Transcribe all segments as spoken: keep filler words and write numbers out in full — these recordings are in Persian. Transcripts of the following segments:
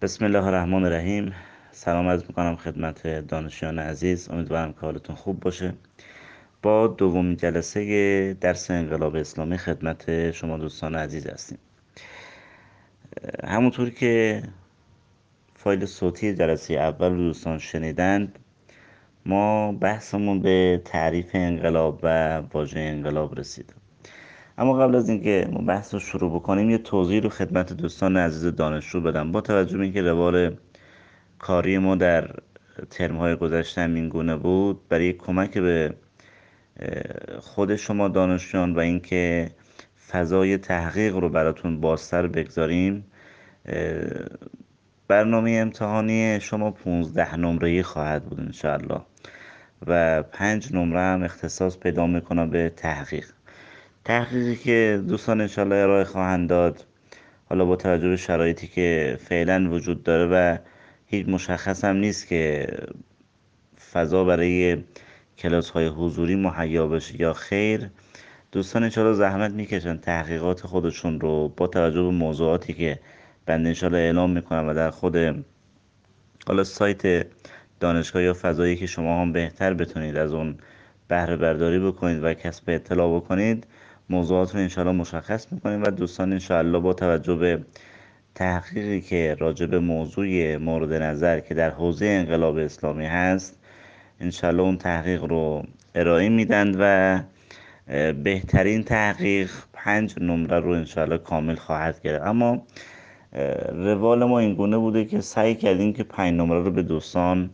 بسم الله الرحمن الرحیم. سلام عرض میکنم خدمت دانشجویان عزیز. امیدوارم که حالتون خوب باشه. با دومین جلسه درس انقلاب اسلامی خدمت شما دوستان عزیز هستیم. همونطور که فایل صوتی جلسه اول رو دوستان شنیدند، ما بحثمون به تعریف انقلاب و واژه انقلاب رسید. اما قبل از اینکه ما بحث رو شروع بکنیم، یه توضیح رو خدمت دوستان عزیز دانشجو بدم. با توجه به اینکه روال کاری ما در ترم‌های گذشته هم این گونه بود، برای کمک به خود شما دانشجویان و اینکه فضای تحقیق رو براتون بازتر بگذاریم، برنامه امتحانی شما پونزده نمره‌ای خواهد بود انشاءالله و پنج نمره هم اختصاص پیدا میکنه به تحقیق. تحقیقی که دوستان انشاءالله ارائه خواهند داد، حالا با توجه به شرایطی که فعلا وجود داره و هیچ مشخص هم نیست که فضا برای کلاس های حضوری مهیا بشه یا خیر، دوستان انشاءالله زحمت میکشن تحقیقات خودشون رو با توجه به موضوعاتی که بنده انشاءالله اعلام میکنم و در خود حالا سایت دانشگاه یا فضایی که شما هم بهتر بتونید از اون بهره برداری بکنید و کسب اطلاع بکنید، موضوعات رو انشاءالله مشخص میکنیم و دوستان انشاءالله با توجه به تحقیقی که راجع به موضوع مورد نظر که در حوزه انقلاب اسلامی هست، انشاءالله اون تحقیق رو ارائه میدن و بهترین تحقیق پنج نمره رو انشاءالله کامل خواهد کرد. اما روال ما این گونه بوده که سعی کردیم که پنج نمره رو به دوستان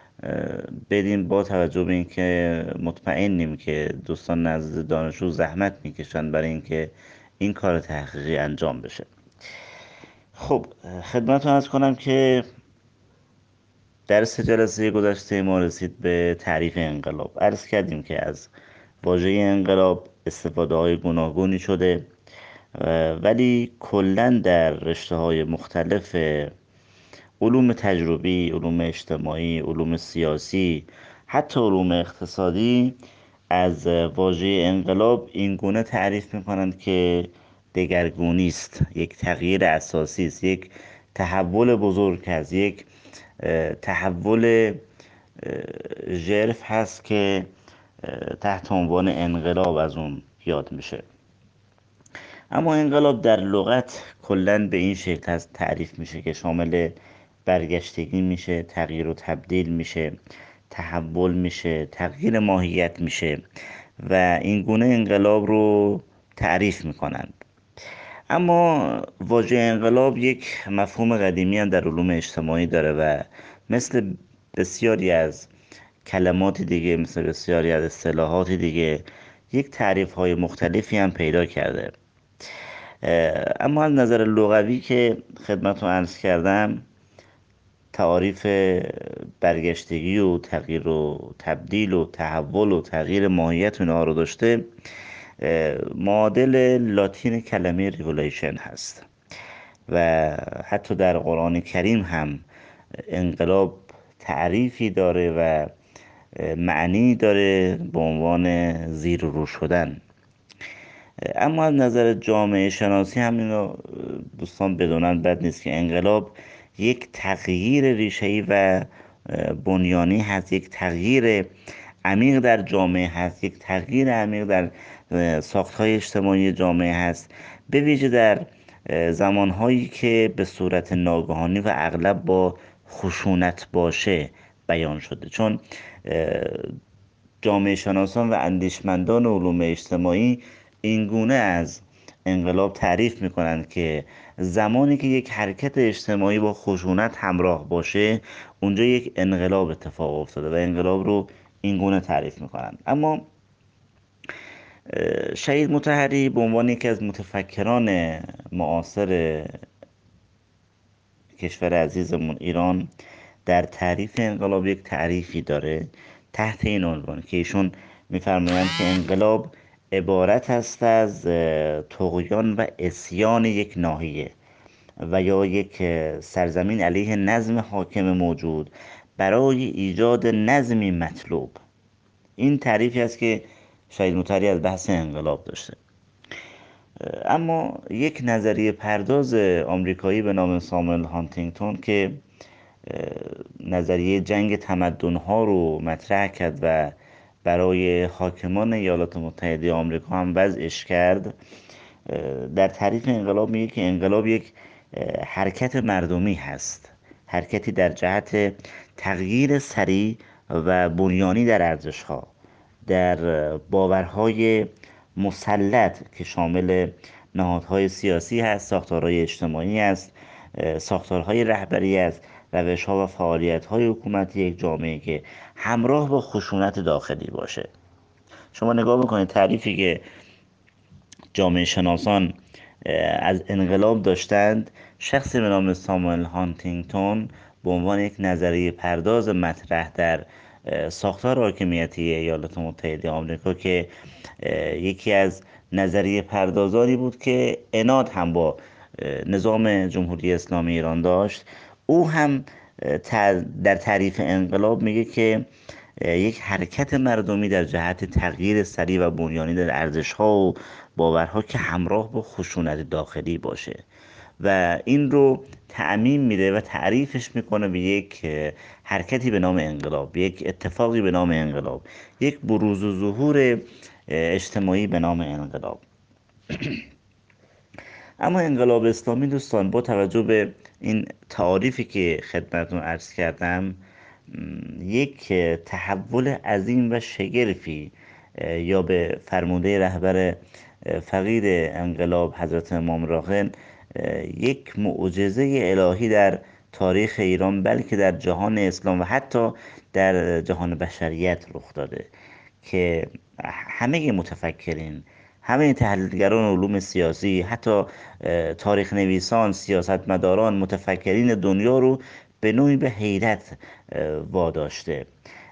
بدیم، با توجه به اینکه مطمئنیم که دوستان نزد دانشجو زحمت میکشن برای اینکه این کار تحقیقی انجام بشه. خب خدمتتون عرض کنم که در سه جلسه گذشته ما رسید به تعریف انقلاب. عرض کردیم که از واژه انقلاب استفاده های گوناگونی شده، ولی کلا در رشته های مختلف علوم تجربی، علوم اجتماعی، علوم سیاسی، حتی علوم اقتصادی از واژه انقلاب این گونه تعریف میکنند که دگرگونی است، یک تغییر اساسی است، یک تحول بزرگ است، یک تحول ژرف هست که تحت عنوان انقلاب از اون یاد میشه. اما انقلاب در لغت کلا به این شکل هست تعریف میشه که شامل برگشتگی میشه، تغییر و تبدیل میشه، تحول میشه، تغییر ماهیت میشه و این گونه انقلاب رو تعریف میکنند. اما واژه انقلاب یک مفهوم قدیمی هم در علوم اجتماعی داره و مثل بسیاری از کلمات دیگه، مثل بسیاری از اصطلاحات دیگه، یک تعریف های مختلفی هم پیدا کرده. اما از نظر لغوی که خدمتتون عرض کردم، تعریف برگشتگی و تغییر و تبدیل و تحول و تغییر ماهیت اونها رو داشته، معادل لاتین کلمه ریولوشن هست و حتی در قرآن کریم هم انقلاب تعریفی داره و معنی داره به عنوان زیر و رو شدن. اما از نظر جامعه شناسی هم اینو دوستان بدونن بد نیست که انقلاب یک تغییر ریشه‌ای و بنیانی هست، یک تغییر عمیق در جامعه هست، یک تغییر عمیق در ساخت‌های اجتماعی جامعه هست، به ویژه در زمانهایی که به صورت ناگهانی و اغلب با خشونت باشه بیان شده. چون جامعه شناسان و اندیشمندان علوم اجتماعی این گونه از انقلاب تعریف میکنند که زمانی که یک حرکت اجتماعی با خشونت همراه باشه، اونجا یک انقلاب اتفاق افتاده و انقلاب رو این گونه تعریف میکنند. اما شهید مطهری به عنوان یکی از متفکران معاصر کشور عزیزمون ایران در تعریف انقلاب یک تعریفی داره تحت این عنوان که ایشون میفرمایند که انقلاب عبارت است از طغیان و عصیان یک ناحیه و یا یک سرزمین علیه نظم حاکم موجود برای ایجاد نظمی مطلوب. این تعریفی است که شهید مطهری از بحث انقلاب داشته. اما یک نظریه پرداز آمریکایی به نام ساموئل هانتینگتون که نظریه جنگ تمدن‌ها رو مطرح کرد و برای حاکمان ایالات متحده آمریکا هم وضعش کرد، در تعریف انقلاب میگه که انقلاب یک حرکت مردمی هست، حرکتی در جهت تغییر سریع و بنیانی در ارزش‌ها، در باورهای مسلط که شامل نهادهای سیاسی هست، ساختارهای اجتماعی است، ساختارهای رهبری است، روش‌ها و فعالیت‌های حکومتی یک جامعه که همراه با خشونت داخلی باشه. شما نگاه بکنید تعریفی که جامعه شناسان از انقلاب داشتند، شخصی به نام ساموئل هانتینگتون به عنوان یک نظریه پرداز مطرح در ساختار حاکمیتی ایالات متحده آمریکا که یکی از نظریه پردازانی بود که عناد هم با نظام جمهوری اسلامی ایران داشت، او هم در تعریف انقلاب میگه که یک حرکت مردمی در جهت تغییر سریع و بنیانی در ارزش‌ها و باورها که همراه با خشونت داخلی باشه و این رو تعمیم میده و تعریفش میکنه به یک حرکتی به نام انقلاب، یک اتفاقی به نام انقلاب، یک بروز و ظهور اجتماعی به نام انقلاب. اما انقلاب اسلامی دوستان با توجه به این تعاریفی که خدمتتون عرض کردم، یک تحول عظیم و شگرفی یا به فرموده رهبر فقید انقلاب حضرت امام راهن یک معجزه الهی در تاریخ ایران بلکه در جهان اسلام و حتی در جهان بشریت رخ داده که همه متفکرین، همه تحلیلگران علوم سیاسی، حتی تاریخ نویسان، سیاستمداران، متفکرین دنیا رو به نوعی به حیرت واداشته،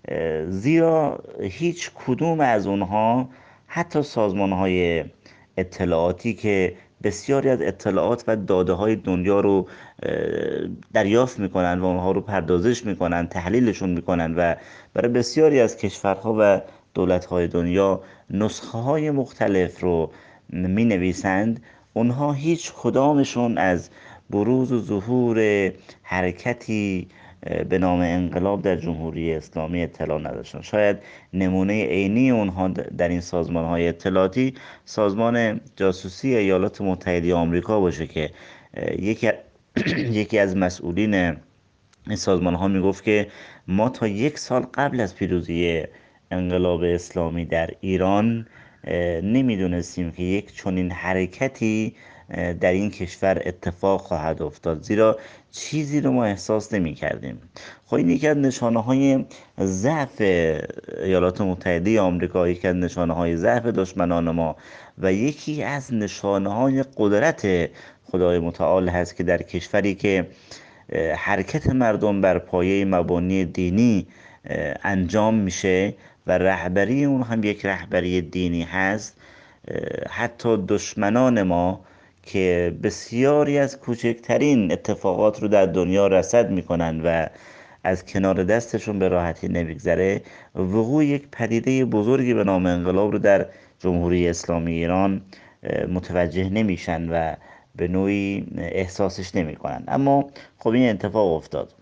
زیرا هیچ کدوم از اونها، حتی سازمان‌های اطلاعاتی که بسیاری از اطلاعات و داده های دنیا رو دریافت میکنن و اونها رو پردازش میکنن، تحلیلشون میکنن و برای بسیاری از کشورها و دولت‌های دنیا نسخه های مختلف رو می نویسند، اونها هیچ کدامشون از بروز و ظهور حرکتی به نام انقلاب در جمهوری اسلامی اطلاع نداشتن. شاید نمونه عینی اونها در این سازمان های اطلاعاتی سازمان جاسوسی ایالات متحده آمریکا باشه که یکی یکی از مسئولین این سازمان ها میگفت که ما تا یک سال قبل از پیروزی انقلاب اسلامی در ایران نمیدونستیم که یک چنین حرکتی در این کشور اتفاق خواهد افتاد، زیرا چیزی رو ما احساس نمی کردیم. خب این یکی از نشانه های ضعف ایالات متحده آمریکا، یکی از نشانه های ضعف دشمنان ما و یکی از نشانه های قدرت خدای متعال هست که در کشوری که حرکت مردم بر پایه مبانی دینی انجام میشه و رهبری اون هم یک رهبری دینی هست، حتی دشمنان ما که بسیاری از کوچکترین اتفاقات رو در دنیا رصد میکنن و از کنار دستشون به راحتی نمیگذره، وقوع یک پدیده بزرگی به نام انقلاب رو در جمهوری اسلامی ایران متوجه نمیشن و به نوعی احساسش نمیکنن. اما خب این اتفاق افتاد.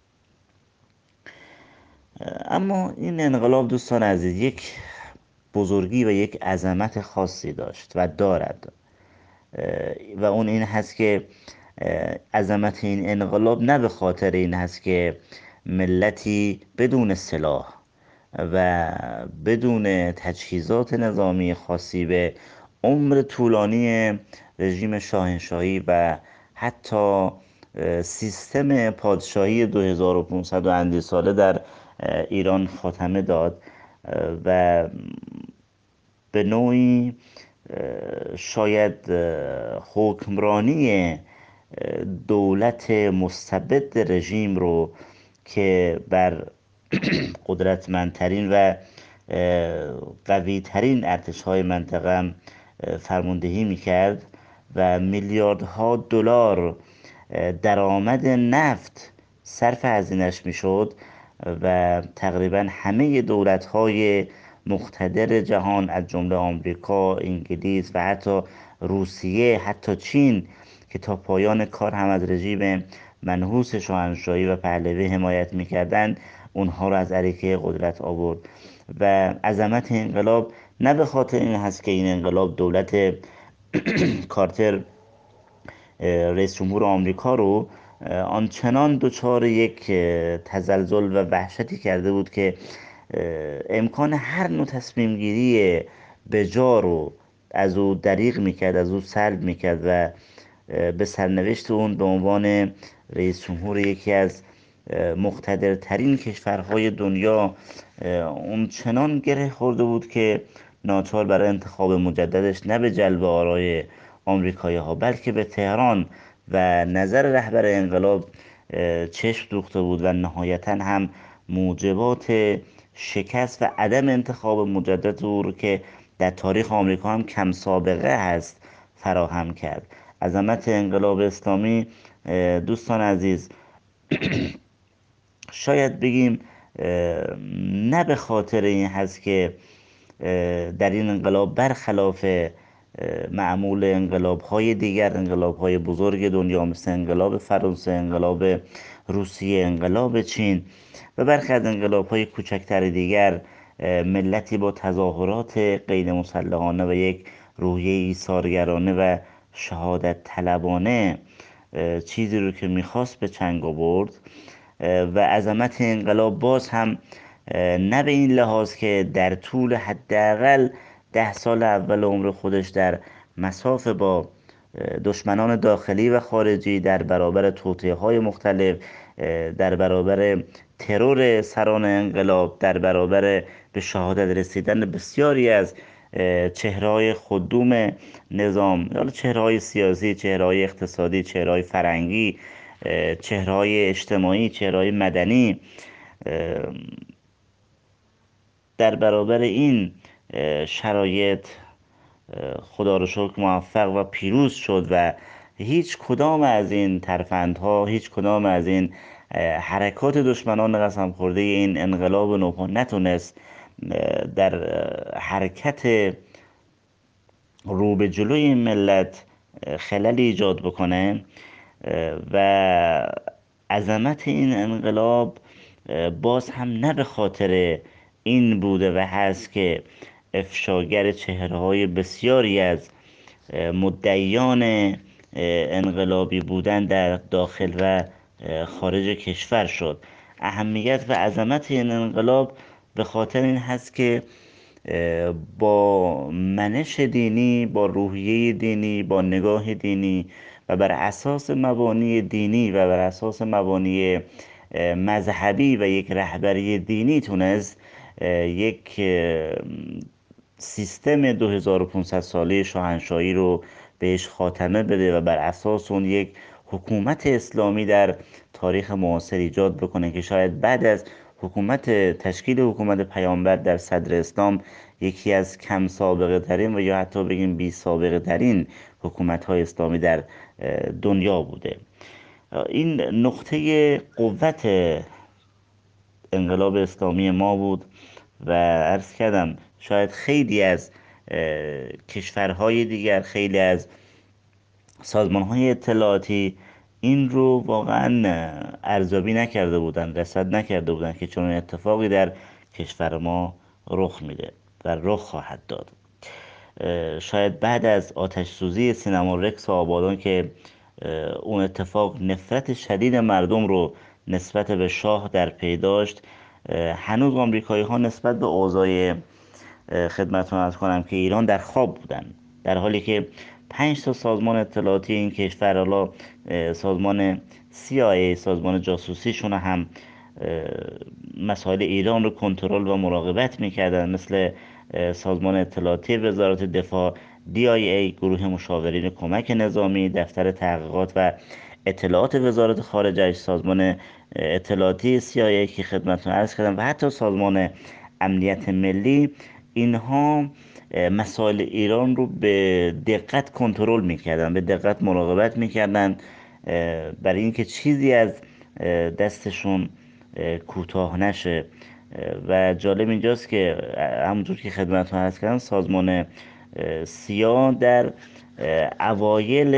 اما این انقلاب دوستان عزیز یک بزرگی و یک عظمت خاصی داشت و دارد و اون این هست که عظمت این انقلاب نه به خاطر این هست که ملتی بدون سلاح و بدون تجهیزات نظامی خاصی به عمر طولانی رژیم شاهنشاهی و حتی سیستم پادشاهی دو هزار و پانصد و اندی ساله در ایران خاتمه داد و به نوعی شاید حکمرانی دولت مستبد رژیم رو که بر قدرتمندترین و قویترین ارتش‌های منطقه فرماندهی میکرد و میلیاردها دلار درآمد نفت صرف هزینه‌اش میشد و تقریبا همه دولت‌های مقتدر جهان از جمله آمریکا، انگلیس و حتی روسیه، حتی چین که تا پایان کار هم از رژیم منحوس شاهنشاهی و پهلوی حمایت میکردند، اونها رو از عریکه قدرت آورد. و عظمت انقلاب نه به خاطر این هست که این انقلاب دولت کارتر رئیس جمهور آمریکا رو آنچنان دچار یک تزلزل و وحشتی کرده بود که امکان هر نوع تصمیم گیری بجا رو از او دریغ میکرد، از او سلب میکرد و به سرنوشت اون به عنوان رئیس جمهور یکی از مقتدرترین کشورهای دنیا اون چنان گره خورده بود که ناچار برای انتخاب مجددش نه به جلب آرای آمریکایی ها بلکه به تهران و نظر رهبر انقلاب چشم دوخته بود و نهایتا هم موجبات شکست و عدم انتخاب مجدد او رو که در تاریخ آمریکا هم کم سابقه هست فراهم کرد. عظمت انقلاب اسلامی دوستان عزیز شاید بگیم نه به خاطر این هست که در این انقلاب برخلاف معمول انقلاب های دیگر، انقلاب های بزرگ دنیا مثل انقلاب فرانسه، انقلاب روسیه، انقلاب چین و برخی از انقلاب های کوچکتر دیگر، ملتی با تظاهرات غیر مسلحانه و یک روحیه ایثارگرانه و شهادت طلبانه چیزی رو که میخواست به چنگ آورد. و عظمت انقلاب باز هم نه به این لحاظ که در طول حداقل ده سال اول عمر خودش در مصاف با دشمنان داخلی و خارجی، در برابر توطئه‌های مختلف، در برابر ترور سران انقلاب، در برابر به شهادت رسیدن بسیاری از چهره‌های خدوم نظام، حالا چهره‌های سیاسی، چهره‌های اقتصادی، چهره‌های فرهنگی، چهره‌های اجتماعی، چهره‌های مدنی، در برابر این شرایط خدا رو شکر موفق و پیروز شد و هیچ کدام از این ترفندها، هیچ کدام از این حرکات دشمنان قسم خورده این انقلاب نوپا نتونست در حرکت رو به جلوی این ملت خللی ایجاد بکنه. و عظمت این انقلاب باز هم نه به خاطر این بوده و هست که افشاگر چهره‌های بسیاری از مدعیان انقلابی بودن در داخل و خارج کشور شد. اهمیت و عظمت این انقلاب به خاطر این هست که با منش دینی، با روحیه دینی، با نگاه دینی و بر اساس مبانی دینی و بر اساس مبانی مذهبی و یک رهبری دینی تونست یک سیستم دو هزار و پانصد ساله شاهنشاهی رو بهش خاتمه بده و بر اساس اون یک حکومت اسلامی در تاریخ معاصر ایجاد بکنه که شاید بعد از حکومت تشکیل حکومت پیامبر در صدر اسلام یکی از کم سابقه ترین و یا حتی بگیم بی سابقه ترین حکومت های اسلامی در دنیا بوده. این نقطه قوت انقلاب اسلامی ما بود و عرض کردم شاید خیلی از کشورهای دیگر، خیلی از سازمانهای اطلاعاتی این رو واقعا ارزیابی نکرده بودن، رصد نکرده بودن که چون اتفاقی در کشور ما رخ میده و رخ خواهد داد. شاید بعد از آتش سوزی سینما رکس و آبادان که اون اتفاق نفرت شدید مردم رو نسبت به شاه در پی داشت، هنوز آمریکایی ها نسبت به اوضاع خدمتتون عرض کنم که ایران در خواب بودن، در حالی که پنج تا سازمان اطلاعاتی این کشور، حالا سازمان سی آی ای، سازمان جاسوسیشون هم مسائل ایران رو کنترل و مراقبت میکردن، مثل سازمان اطلاعاتی وزارت دفاع، دی آی ای، گروه مشاورین کمک نظامی، دفتر تحقیقات و اطلاعات وزارت خارجه، سازمان اطلاعاتی سی آی ای که خدمتتون عرض کردم و حتی سازمان امنیت ملی. اینها مسائل ایران رو به دقت کنترل میکردن، به دقت مراقبت میکردن برای اینکه چیزی از دستشون کوتاه نشه. و جالب اینجاست که همونجور که خدمتتون عرض کردم سازمان سیا در اوایل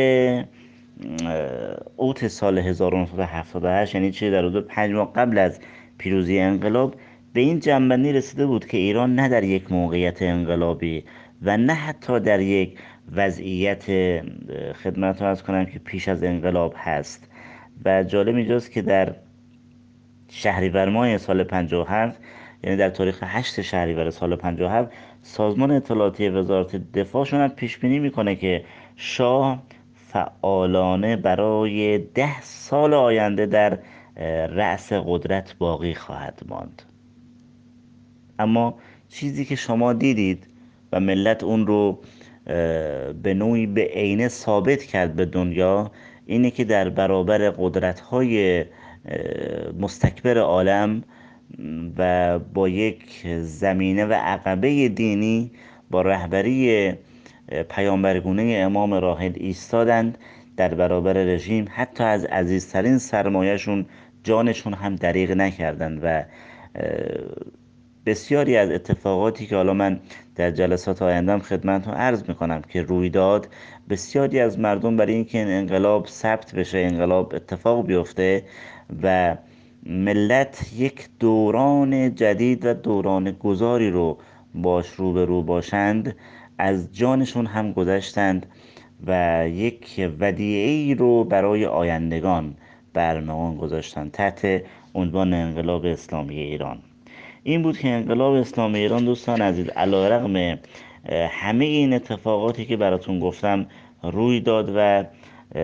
اوت سال هزار و نهصد و هفتاد و هشت، یعنی چه در حدود پنج ماه قبل از پیروزی انقلاب، به این جنبندی رسیده بود که ایران نه در یک موقعیت انقلابی و نه حتی در یک وضعیت خدمت رو عرض کنم که پیش از انقلاب هست. و جالب اینجاست که در شهریور ماه سال پنجاه و هفت، یعنی در تاریخ هشت شهریور سال پنجاه و هفت، سازمان اطلاعاتی وزارت دفاعشون هم پیش بینی میکنه که شاه فعالانه برای ده سال آینده در رأس قدرت باقی خواهد ماند. اما چیزی که شما دیدید و ملت اون رو به نوعی به عینه ثابت کرد به دنیا، اینه که در برابر قدرت‌های مستکبر عالم و با یک زمینه و عقبه دینی با رهبری پیامبرگونه امام راحل ایستادند در برابر رژیم، حتی از عزیزترین سرمایهشون، جانشون هم دریغ نکردند. و بسیاری از اتفاقاتی که حالا من در جلسات آیندهم خدمتتون عرض میکنم که روی داد، بسیاری از مردم برای اینکه این انقلاب ثبت بشه، انقلاب اتفاق بیفته و ملت یک دوران جدید و دوران گذاری رو باش روبرو باشند، از جانشون هم گذشتند و یک ودیعه‌ای رو برای آیندگان برمغان گذاشتند تحت عنوان انقلاب اسلامی ایران. این بود که انقلاب اسلامی ایران دوستان عزیز علیرغم همه این اتفاقاتی که براتون گفتم روی داد و